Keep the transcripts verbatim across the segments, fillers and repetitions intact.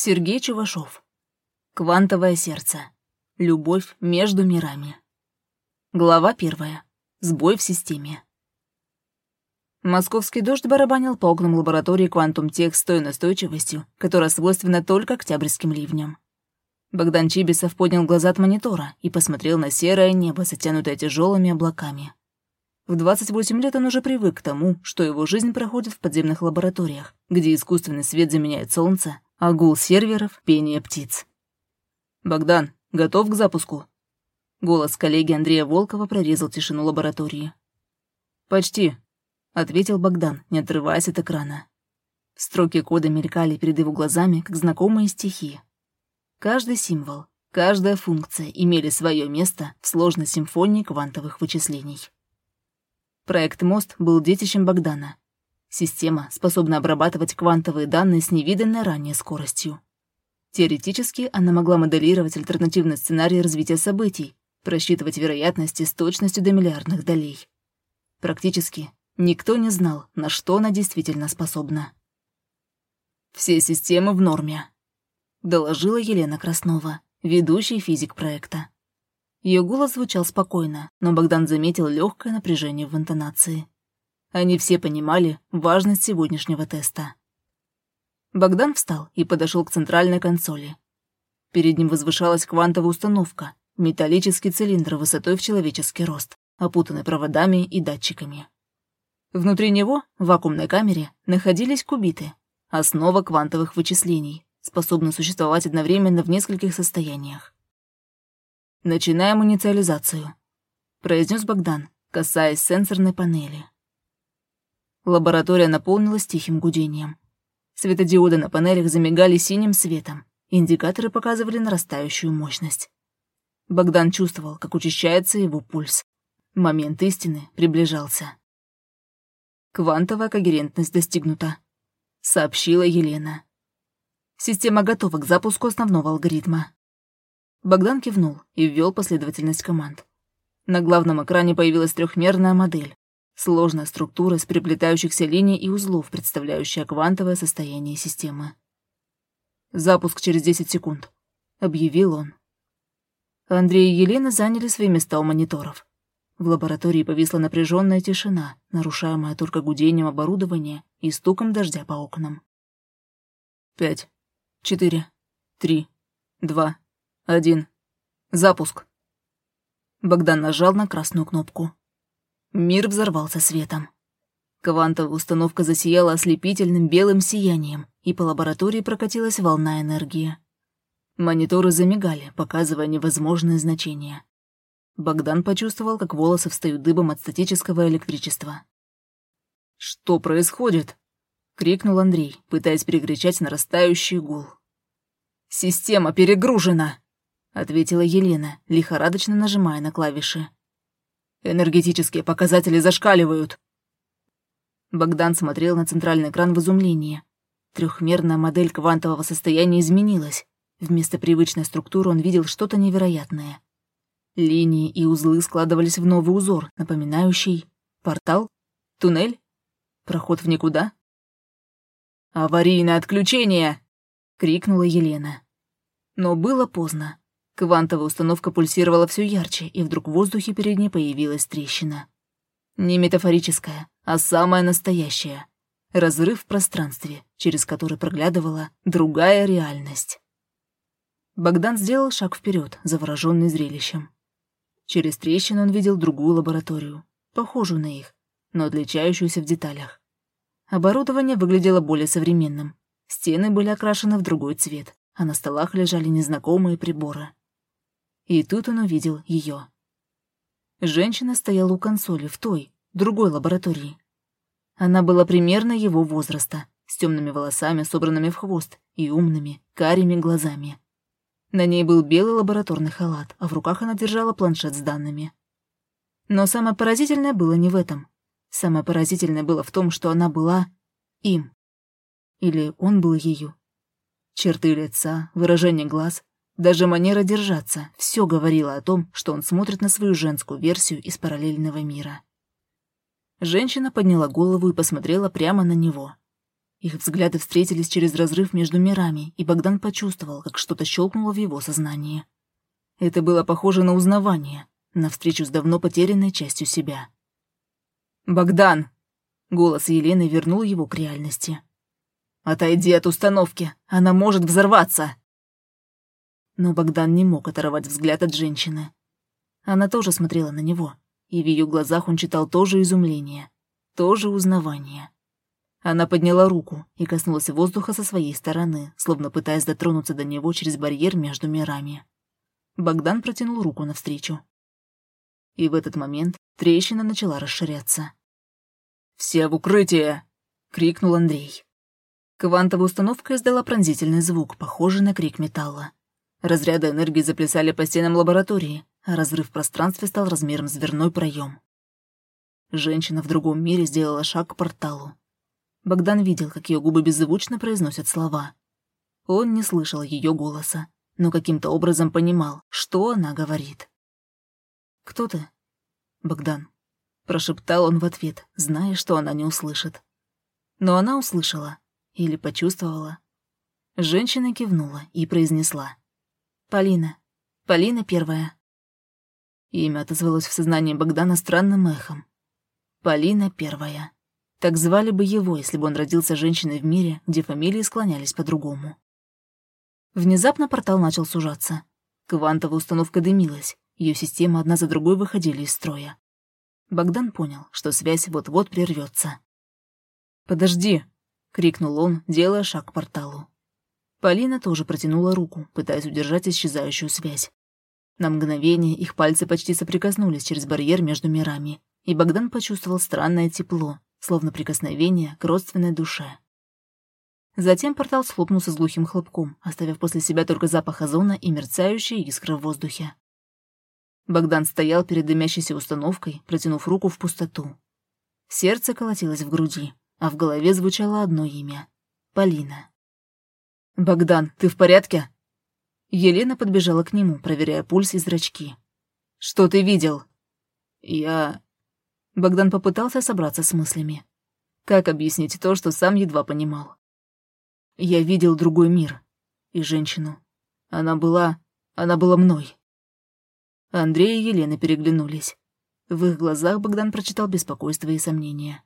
Сергей Чувашов. Квантовое сердце. Любовь между мирами. Глава первая. Сбой в системе. Московский дождь барабанил по окнам лаборатории Quantum Tech с той настойчивостью, которая свойственна только октябрьским ливням. Богдан Чибисов поднял глаза от монитора и посмотрел на серое небо, затянутое тяжелыми облаками. В двадцать восемь лет он уже привык к тому, что его жизнь проходит в подземных лабораториях, где искусственный свет заменяет солнце, а гул серверов — пение птиц. «Богдан, готов к запуску?» Голос коллеги Андрея Волкова прорезал тишину лаборатории. «Почти», — ответил Богдан, не отрываясь от экрана. Строки кода мелькали перед его глазами, как знакомые стихи. Каждый символ, каждая функция имели свое место в сложной симфонии квантовых вычислений. Проект «Мост» был детищем Богдана. Система, способна обрабатывать квантовые данные с невиданной ранее скоростью. Теоретически она могла моделировать альтернативный сценарий развития событий, просчитывать вероятности с точностью до миллиардных долей. Практически никто не знал, на что она действительно способна. «Все системы в норме», — доложила Елена Краснова, ведущий физик проекта. Ее голос звучал спокойно, но Богдан заметил легкое напряжение в интонации. Они все понимали важность сегодняшнего теста. Богдан встал и подошел к центральной консоли. Перед ним возвышалась квантовая установка, металлический цилиндр высотой в человеческий рост, опутанный проводами и датчиками. Внутри него, в вакуумной камере, находились кубиты, основа квантовых вычислений, способна существовать одновременно в нескольких состояниях. «Начинаем инициализацию», — произнес Богдан, касаясь сенсорной панели. Лаборатория наполнилась тихим гудением. Светодиоды на панелях замигали синим светом, индикаторы показывали нарастающую мощность. Богдан чувствовал, как учащается его пульс. Момент истины приближался. «Квантовая когерентность достигнута», — сообщила Елена. «Система готова к запуску основного алгоритма». Богдан кивнул и ввел последовательность команд. На главном экране появилась трехмерная модель. Сложная структура из переплетающихся линий и узлов, представляющая квантовое состояние системы. «Запуск через десять секунд», — объявил он. Андрей и Елена заняли свои места у мониторов. В лаборатории повисла напряженная тишина, нарушаемая только гудением оборудования и стуком дождя по окнам. «Пять, четыре, три, два, один. Запуск». Богдан нажал на красную кнопку. Мир взорвался светом. Квантовая установка засияла ослепительным белым сиянием, и по лаборатории прокатилась волна энергии. Мониторы замигали, показывая невозможные значения. Богдан почувствовал, как волосы встают дыбом от статического электричества. «Что происходит?» — крикнул Андрей, пытаясь перекричать нарастающий гул. «Система перегружена!» — ответила Елена, лихорадочно нажимая на клавиши. «Энергетические показатели зашкаливают». Богдан смотрел на центральный экран в изумлении. Трехмерная модель квантового состояния изменилась. Вместо привычной структуры он видел что-то невероятное. Линии и узлы складывались в новый узор, напоминающий портал, туннель, проход в никуда. «Аварийное отключение!» — крикнула Елена. Но было поздно. Квантовая установка пульсировала все ярче, и вдруг в воздухе перед ней появилась трещина. Не метафорическая, а самая настоящая. Разрыв в пространстве, через который проглядывала другая реальность. Богдан сделал шаг вперед, завороженный зрелищем. Через трещину он видел другую лабораторию, похожую на их, но отличающуюся в деталях. Оборудование выглядело более современным. Стены были окрашены в другой цвет, а на столах лежали незнакомые приборы. И тут он увидел ее. Женщина стояла у консоли в той, другой лаборатории. Она была примерно его возраста, с темными волосами, собранными в хвост, и умными, карими глазами. На ней был белый лабораторный халат, а в руках она держала планшет с данными. Но самое поразительное было не в этом. Самое поразительное было в том, что она была им. Или он был ею. Черты лица, выражение глаз, даже манера держаться — все говорило о том, что он смотрит на свою женскую версию из параллельного мира. Женщина подняла голову и посмотрела прямо на него. Их взгляды встретились через разрыв между мирами, и Богдан почувствовал, как что-то щелкнуло в его сознании. Это было похоже на узнавание, на встречу с давно потерянной частью себя. «Богдан!» — голос Елены вернул его к реальности. «Отойди от установки, она может взорваться!» Но Богдан не мог оторвать взгляд от женщины. Она тоже смотрела на него, и в ее глазах он читал то же изумление, то же узнавание. Она подняла руку и коснулась воздуха со своей стороны, словно пытаясь дотронуться до него через барьер между мирами. Богдан протянул руку навстречу. И в этот момент трещина начала расширяться. «Все в укрытие!» — крикнул Андрей. Квантовая установка издала пронзительный звук, похожий на крик металла. Разряды энергии заплясали по стенам лаборатории, а разрыв в пространстве стал размером с дверной проем. Женщина в другом мире сделала шаг к порталу. Богдан видел, как ее губы беззвучно произносят слова. Он не слышал ее голоса, но каким-то образом понимал, что она говорит. «Кто ты?» «Богдан», — прошептал он в ответ, зная, что она не услышит. Но она услышала или почувствовала. Женщина кивнула и произнесла: «Полина. Полина первая». Имя отозвалось в сознании Богдана странным эхом. Полина первая. Так звали бы его, если бы он родился женщиной в мире, где фамилии склонялись по-другому. Внезапно портал начал сужаться. Квантовая установка дымилась, ее системы одна за другой выходили из строя. Богдан понял, что связь вот-вот прервется. «Подожди!» — крикнул он, делая шаг к порталу. Полина тоже протянула руку, пытаясь удержать исчезающую связь. На мгновение их пальцы почти соприкоснулись через барьер между мирами, и Богдан почувствовал странное тепло, словно прикосновение к родственной душе. Затем портал схлопнулся с глухим хлопком, оставив после себя только запах озона и мерцающие искры в воздухе. Богдан стоял перед дымящейся установкой, протянув руку в пустоту. Сердце колотилось в груди, а в голове звучало одно имя — Полина. «Богдан, ты в порядке?» Елена подбежала к нему, проверяя пульс и зрачки. «Что ты видел?» «Я...» Богдан попытался собраться с мыслями. Как объяснить то, что сам едва понимал? «Я видел другой мир. И женщину. Она была... Она была мной». Андрей и Елена переглянулись. В их глазах Богдан прочитал беспокойство и сомнения.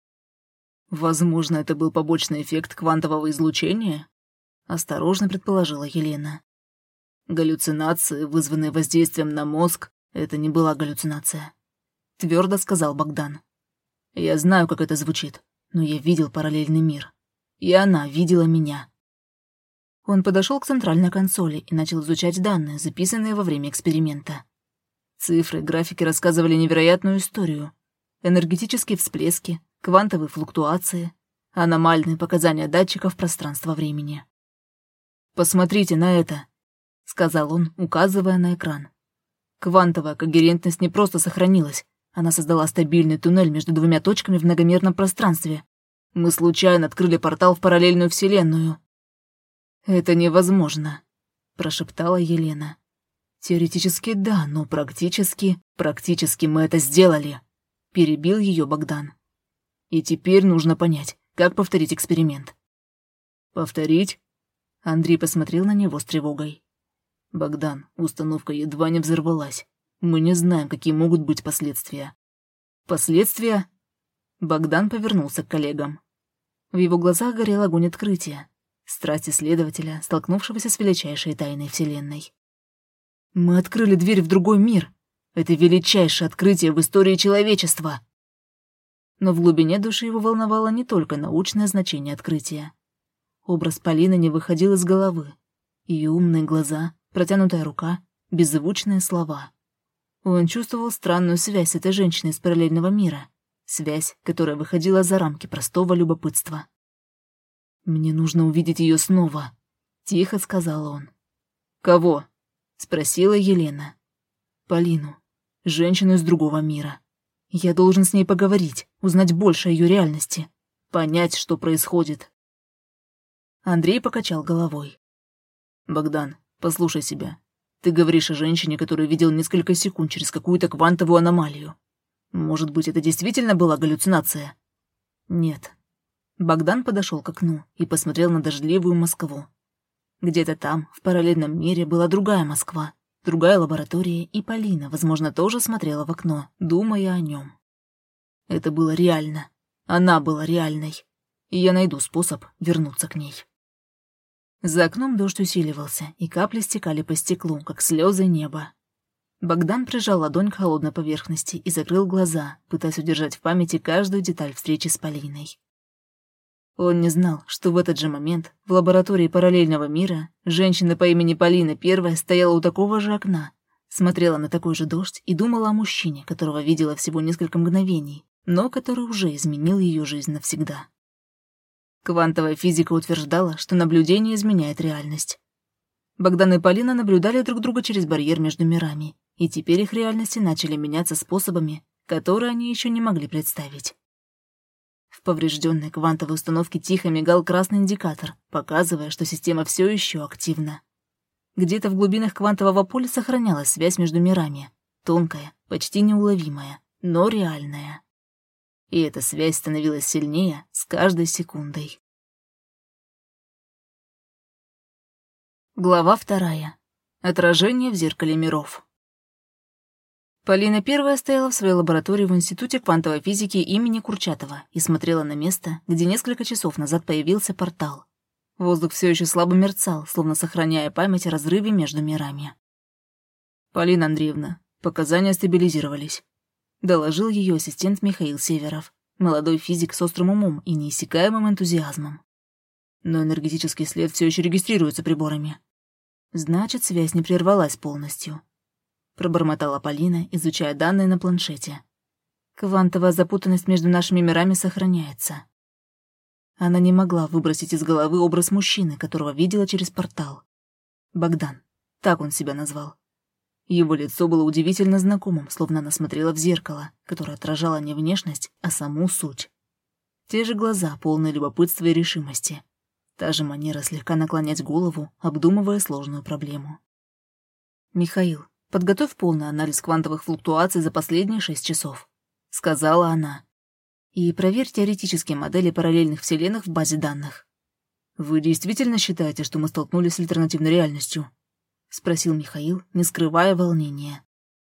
«Возможно, это был побочный эффект квантового излучения?» — осторожно предположила Елена. «Галлюцинации, вызванные воздействием на мозг, это не была галлюцинация», — твердо сказал Богдан. «Я знаю, как это звучит, но я видел параллельный мир. И она видела меня». Он подошел к центральной консоли и начал изучать данные, записанные во время эксперимента. Цифры, графики рассказывали невероятную историю. Энергетические всплески, квантовые флуктуации, аномальные показания датчиков пространства-времени. «Посмотрите на это», — сказал он, указывая на экран. Квантовая когерентность не просто сохранилась, она создала стабильный туннель между двумя точками в многомерном пространстве. Мы случайно открыли портал в параллельную вселенную. «Это невозможно», — прошептала Елена. «Теоретически да, но практически... Практически мы это сделали», — перебил ее Богдан. «И теперь нужно понять, как повторить эксперимент». «Повторить?» Андрей посмотрел на него с тревогой. «Богдан, установка едва не взорвалась. Мы не знаем, какие могут быть последствия». «Последствия?» Богдан повернулся к коллегам. В его глазах горел огонь открытия, страсть исследователя, столкнувшегося с величайшей тайной Вселенной. «Мы открыли дверь в другой мир. Это величайшее открытие в истории человечества». Но в глубине души его волновало не только научное значение открытия. Образ Полины не выходил из головы. Ее умные глаза, протянутая рука, беззвучные слова. Он чувствовал странную связь с этой женщиной из параллельного мира. Связь, которая выходила за рамки простого любопытства. «Мне нужно увидеть ее снова», — тихо сказал он. «Кого?» — спросила Елена. «Полину, женщину из другого мира. Я должен с ней поговорить, узнать больше о ее реальности, понять, что происходит». Андрей покачал головой. «Богдан, послушай себя. Ты говоришь о женщине, которую видел несколько секунд через какую-то квантовую аномалию. Может быть, это действительно была галлюцинация?» «Нет». Богдан подошел к окну и посмотрел на дождливую Москву. Где-то там, в параллельном мире, была другая Москва, другая лаборатория, и Полина, возможно, тоже смотрела в окно, думая о нем. Это было реально. Она была реальной. И я найду способ вернуться к ней. За окном дождь усиливался, и капли стекали по стеклу, как слезы неба. Богдан прижал ладонь к холодной поверхности и закрыл глаза, пытаясь удержать в памяти каждую деталь встречи с Полиной. Он не знал, что в этот же момент в лаборатории параллельного мира женщина по имени Полина Первая стояла у такого же окна, смотрела на такой же дождь и думала о мужчине, которого видела всего несколько мгновений, но который уже изменил ее жизнь навсегда. Квантовая физика утверждала, что наблюдение изменяет реальность. Богдан и Полина наблюдали друг друга через барьер между мирами, и теперь их реальности начали меняться способами, которые они еще не могли представить. В поврежденной квантовой установке тихо мигал красный индикатор, показывая, что система все еще активна. Где-то в глубинах квантового поля сохранялась связь между мирами, тонкая, почти неуловимая, но реальная. И эта связь становилась сильнее с каждой секундой. Глава вторая. Отражение в зеркале миров. Полина Первая стояла в своей лаборатории в Институте квантовой физики имени Курчатова и смотрела на место, где несколько часов назад появился портал. Воздух все еще слабо мерцал, словно сохраняя память о разрыве между мирами. «Полина Андреевна, показания стабилизировались», — доложил ее ассистент Михаил Северов, молодой физик с острым умом и неиссякаемым энтузиазмом. «Но энергетический след все еще регистрируется приборами. Значит, связь не прервалась полностью», — пробормотала Полина, изучая данные на планшете. «Квантовая запутанность между нашими мирами сохраняется». Она не могла выбросить из головы образ мужчины, которого видела через портал. Богдан. Так он себя назвал. Его лицо было удивительно знакомым, словно она смотрела в зеркало, которое отражало не внешность, а саму суть. Те же глаза, полные любопытства и решимости. Та же манера слегка наклонять голову, обдумывая сложную проблему. «Михаил, подготовь полный анализ квантовых флуктуаций за последние шесть часов», — сказала она. «И проверь теоретические модели параллельных вселенных в базе данных». «Вы действительно считаете, что мы столкнулись с альтернативной реальностью?» — спросил Михаил, не скрывая волнения.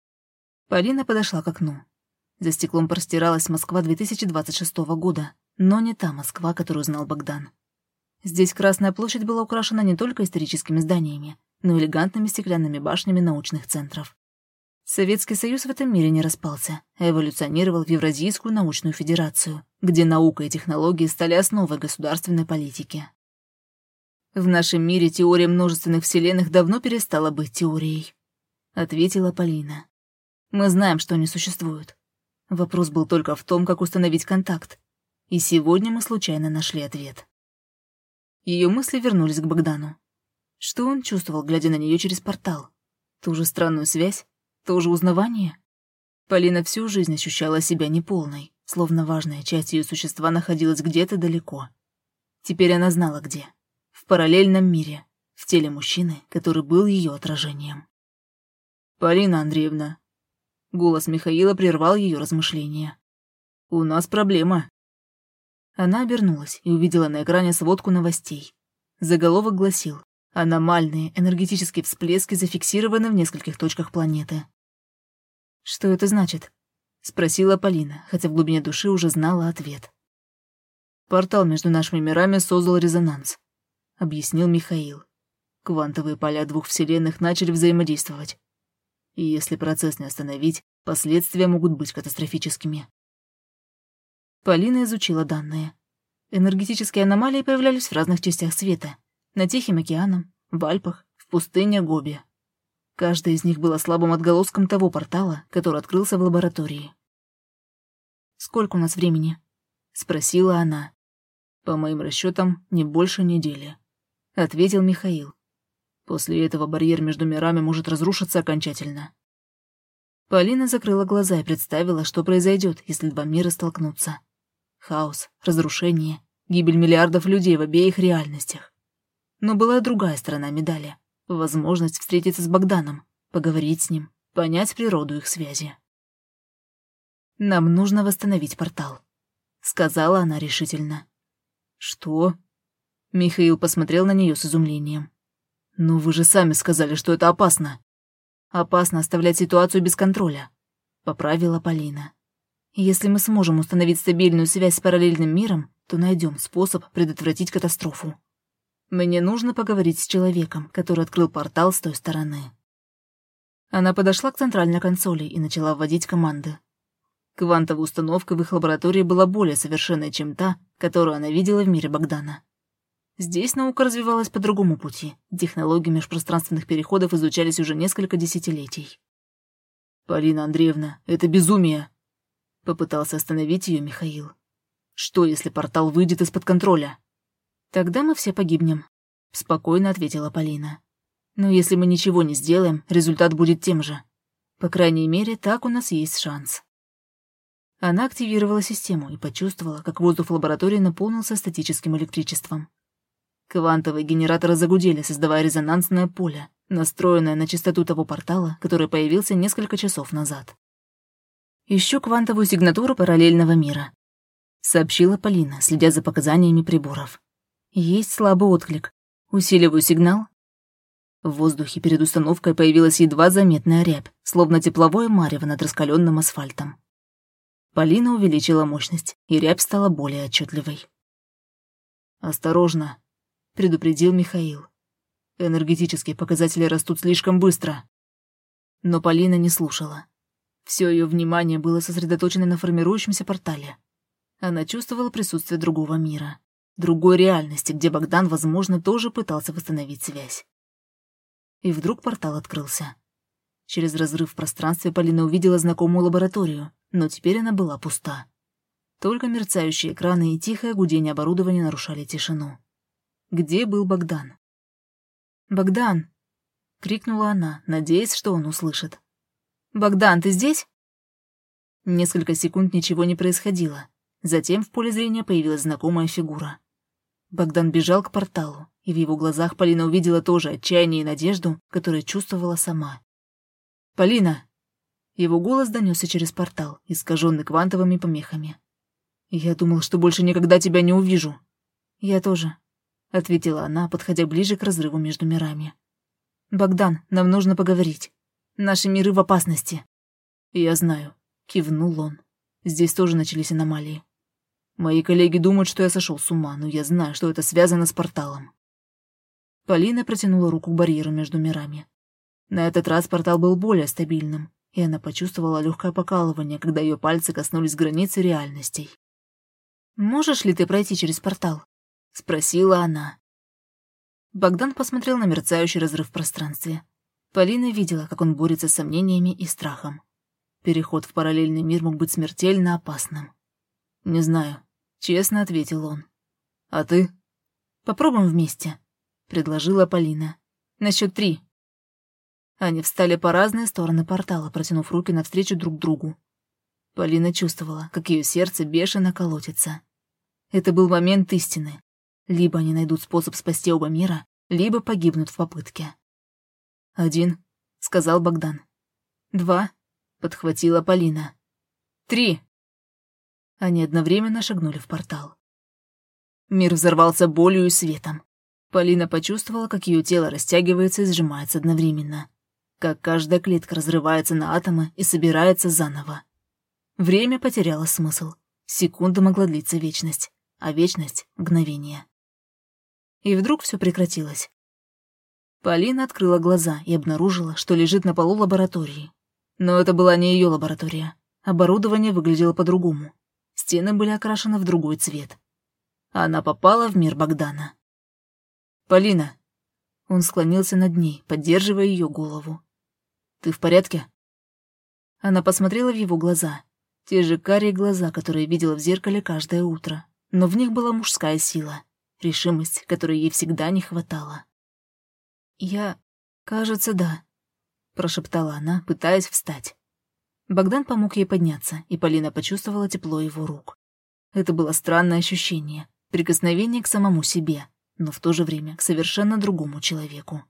Полина подошла к окну. За стеклом простиралась Москва две тысячи двадцать шестого года, но не та Москва, которую знал Богдан. Здесь Красная площадь была украшена не только историческими зданиями, но и элегантными стеклянными башнями научных центров. Советский Союз в этом мире не распался, а эволюционировал в Евразийскую научную федерацию, где наука и технологии стали основой государственной политики. «В нашем мире теория множественных вселенных давно перестала быть теорией», — ответила Полина. «Мы знаем, что они существуют. Вопрос был только в том, как установить контакт. И сегодня мы случайно нашли ответ». Ее мысли вернулись к Богдану. Что он чувствовал, глядя на нее через портал? Ту же странную связь? То же узнавание? Полина всю жизнь ощущала себя неполной, словно важная часть ее существа находилась где-то далеко. Теперь она знала, где. В параллельном мире, в теле мужчины, который был ее отражением. «Полина Андреевна», — голос Михаила прервал ее размышления. «У нас проблема». Она обернулась и увидела на экране сводку новостей. Заголовок гласил: «Аномальные энергетические всплески зафиксированы в нескольких точках планеты». «Что это значит?» — спросила Полина, хотя в глубине души уже знала ответ. «Портал между нашими мирами создал резонанс», — объяснил Михаил. «Квантовые поля двух вселенных начали взаимодействовать. И если процесс не остановить, последствия могут быть катастрофическими». Полина изучила данные. Энергетические аномалии появлялись в разных частях света. На Тихом океаном, в Альпах, в пустыне Гоби. Каждая из них была слабым отголоском того портала, который открылся в лаборатории. «Сколько у нас времени?» — спросила она. «По моим расчетам, не больше недели», — ответил Михаил. «После этого барьер между мирами может разрушиться окончательно». Полина закрыла глаза и представила, что произойдет, если два мира столкнутся. Хаос, разрушение, гибель миллиардов людей в обеих реальностях. Но была и другая сторона медали. Возможность встретиться с Богданом, поговорить с ним, понять природу их связи. «Нам нужно восстановить портал», — сказала она решительно. «Что?» Михаил посмотрел на нее с изумлением. «Но вы же сами сказали, что это опасно». «Опасно оставлять ситуацию без контроля», — поправила Полина. «Если мы сможем установить стабильную связь с параллельным миром, то найдем способ предотвратить катастрофу. Мне нужно поговорить с человеком, который открыл портал с той стороны». Она подошла к центральной консоли и начала вводить команды. Квантовая установка в их лаборатории была более совершенной, чем та, которую она видела в мире Богдана. Здесь наука развивалась по другому пути. Технологии межпространственных переходов изучались уже несколько десятилетий. «Полина Андреевна, это безумие!» Попытался остановить ее Михаил. «Что, если портал выйдет из-под контроля?» «Тогда мы все погибнем», — спокойно ответила Полина. «Но если мы ничего не сделаем, результат будет тем же. По крайней мере, так у нас есть шанс». Она активировала систему и почувствовала, как воздух в лаборатории наполнился статическим электричеством. Квантовые генераторы загудели, создавая резонансное поле, настроенное на частоту того портала, который появился несколько часов назад. «Ищу квантовую сигнатуру параллельного мира», — сообщила Полина, следя за показаниями приборов. «Есть слабый отклик. Усиливаю сигнал». В воздухе перед установкой появилась едва заметная рябь, словно тепловое марево над раскаленным асфальтом. Полина увеличила мощность, и рябь стала более отчетливой. «Осторожно», — предупредил Михаил. «Энергетические показатели растут слишком быстро». Но Полина не слушала. Все ее внимание было сосредоточено на формирующемся портале. Она чувствовала присутствие другого мира, другой реальности, где Богдан, возможно, тоже пытался восстановить связь. И вдруг портал открылся. Через разрыв в пространстве Полина увидела знакомую лабораторию, но теперь она была пуста. Только мерцающие экраны и тихое гудение оборудования нарушали тишину. Где был Богдан? «Богдан!» — крикнула она, надеясь, что он услышит. «Богдан, ты здесь?» Несколько секунд ничего не происходило. Затем в поле зрения появилась знакомая фигура. Богдан бежал к порталу, и в его глазах Полина увидела тоже отчаяние и надежду, которую чувствовала сама. «Полина!» Его голос донесся через портал, искаженный квантовыми помехами. «Я думал, что больше никогда тебя не увижу». «Я тоже», — ответила она, подходя ближе к разрыву между мирами. «Богдан, нам нужно поговорить. Наши миры в опасности». «Я знаю», — кивнул он. «Здесь тоже начались аномалии. Мои коллеги думают, что я сошел с ума, но я знаю, что это связано с порталом». Полина протянула руку к барьеру между мирами. На этот раз портал был более стабильным, и она почувствовала легкое покалывание, когда ее пальцы коснулись границы реальностей. «Можешь ли ты пройти через портал?» — спросила она. Богдан посмотрел на мерцающий разрыв в пространстве. Полина видела, как он борется с сомнениями и страхом. Переход в параллельный мир мог быть смертельно опасным. «Не знаю», — честно ответил он. «А ты?» «Попробуем вместе», — предложила Полина. «На счет три». Они встали по разные стороны портала, протянув руки навстречу друг другу. Полина чувствовала, как ее сердце бешено колотится. Это был момент истины. Либо они найдут способ спасти оба мира, либо погибнут в попытке. «Один», — сказал Богдан. «Два», — подхватила Полина. «Три». Они одновременно шагнули в портал. Мир взорвался болью и светом. Полина почувствовала, как ее тело растягивается и сжимается одновременно. Как каждая клетка разрывается на атомы и собирается заново. Время потеряло смысл. Секунда могла длиться вечность, а вечность — мгновение. И вдруг все прекратилось. Полина открыла глаза и обнаружила, что лежит на полу лаборатории. Но это была не ее лаборатория. Оборудование выглядело по-другому. Стены были окрашены в другой цвет. Она попала в мир Богдана. «Полина!» Он склонился над ней, поддерживая ее голову. «Ты в порядке?» Она посмотрела в его глаза. Те же карие глаза, которые видела в зеркале каждое утро. Но в них была мужская сила, решимость, которой ей всегда не хватало. «Я... кажется, да», — прошептала она, пытаясь встать. Богдан помог ей подняться, и Полина почувствовала тепло его рук. Это было странное ощущение, прикосновение к самому себе, но в то же время к совершенно другому человеку.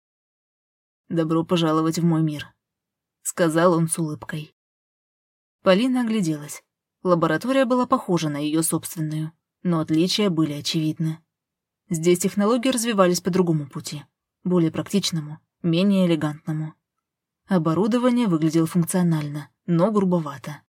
«Добро пожаловать в мой мир», — сказал он с улыбкой. Полина огляделась. Лаборатория была похожа на ее собственную, но отличия были очевидны. Здесь технологии развивались по другому пути, более практичному, менее элегантному. Оборудование выглядело функционально, но грубовато.